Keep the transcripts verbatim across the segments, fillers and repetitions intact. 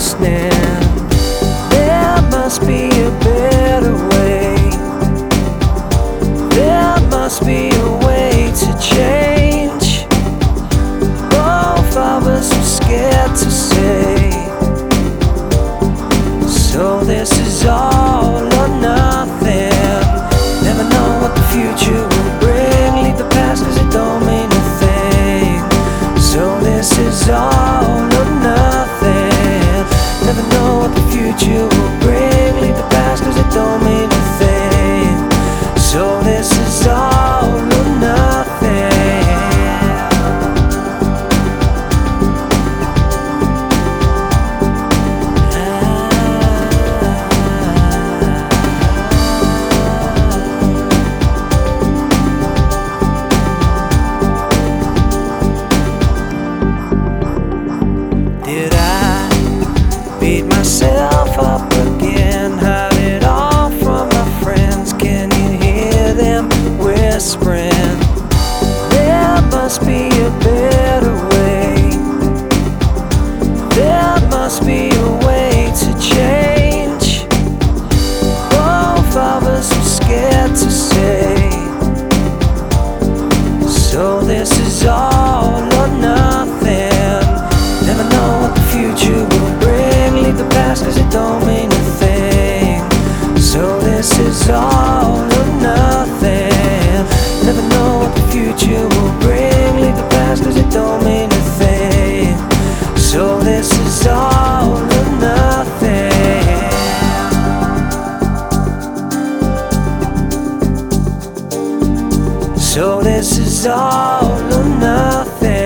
listening. There must be a better way. There must be a way to change. Both of us are scared to say. So this is all or nothing. Never know what the future will bring. Leave the past cause it don't mean a thing. So this is all or nothing. Never know what the future will bring. Leave the past cause it don't mean a thing. So this is all or nothing. Did I beat myself up again? Heard it all from my friends. Can you hear them whispering? There must be a better way. There must be a way to change. Both of us are scared to say. So this is all or nothing. Never know what the future will bring. Leave the past cause it don't mean a thing. So this is all or nothing. Never know what the future will bring. Leave the past cause it don't mean a thing. So this is all or nothing. So this is all or nothing.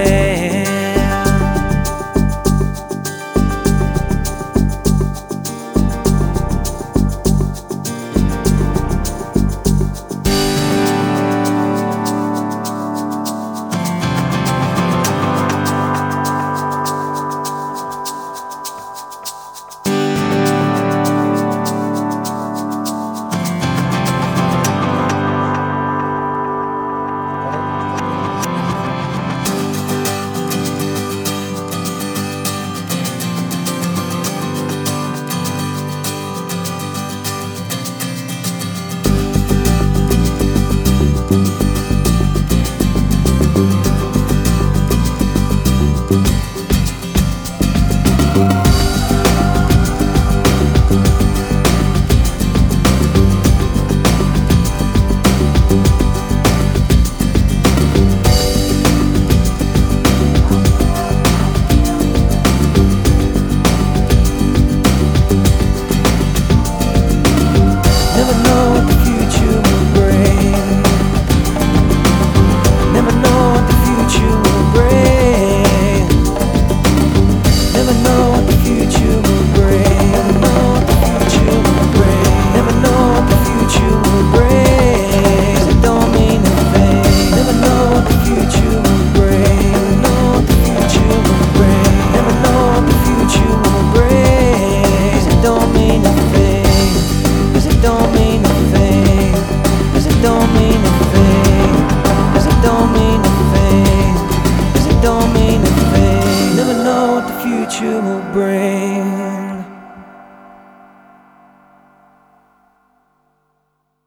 Thank you.